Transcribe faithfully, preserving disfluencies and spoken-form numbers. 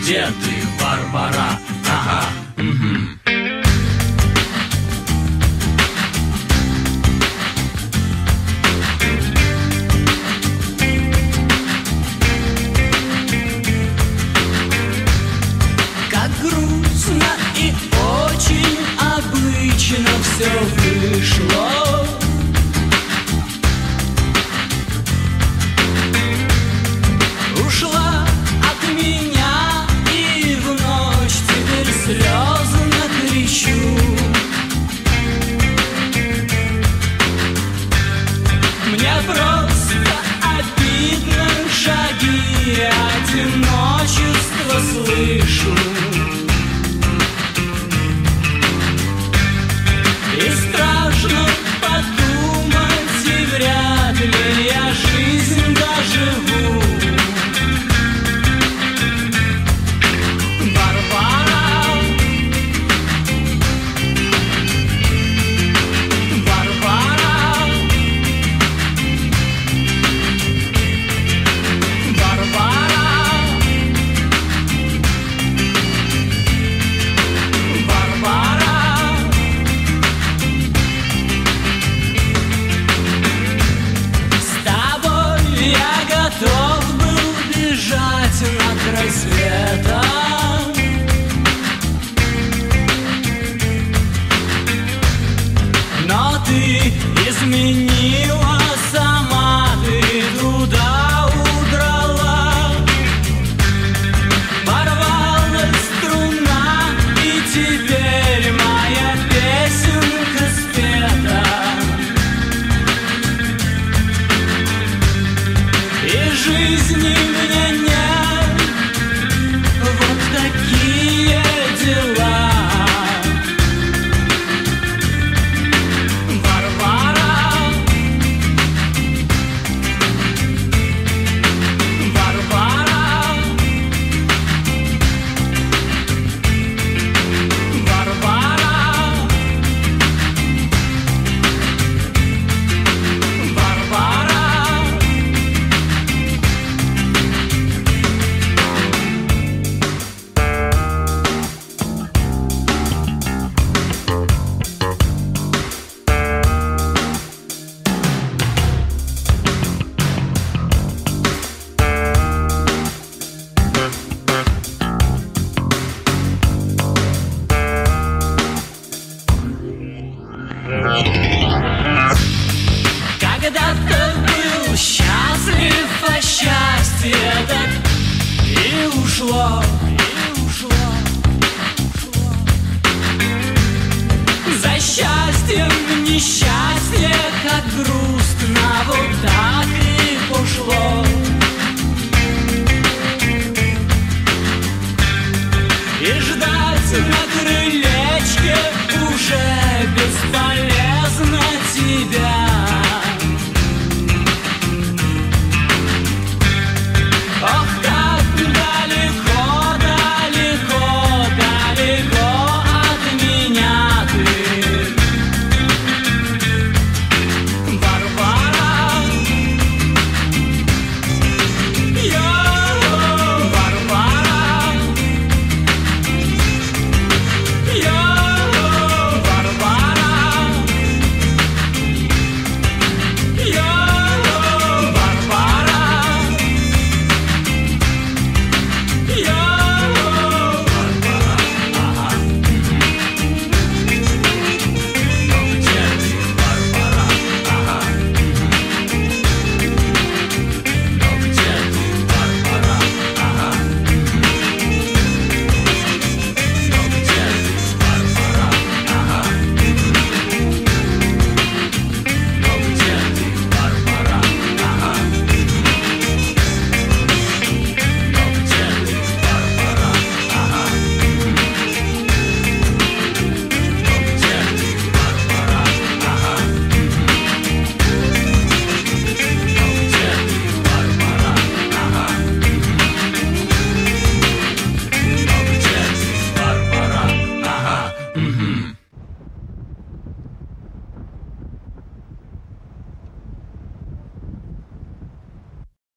где ты, Варвара? Ага, угу. И очень обычно все вышло. Ушла от меня, и в ночь теперь слезно кричу. Мне просто обидно, шаги одиночества слышу. И страшно подумать, и вряд ли я жизнь доживу. Варвара, Варвара, Варвара, Варвара. Готов был бежать над рассветом, но ты изменила, сама ты туда удрала. Порвалась струна, и теперь моя песенка спета. И жизни мне нет, вот такие дела. Варвара, Варвара, Варвара, Варвара. Когда-то был счастлив, а счастье так и ушло, и ушло, ушло. За счастьем несчастье, как грустно, вот так и пошло. И ждать на крылечке уже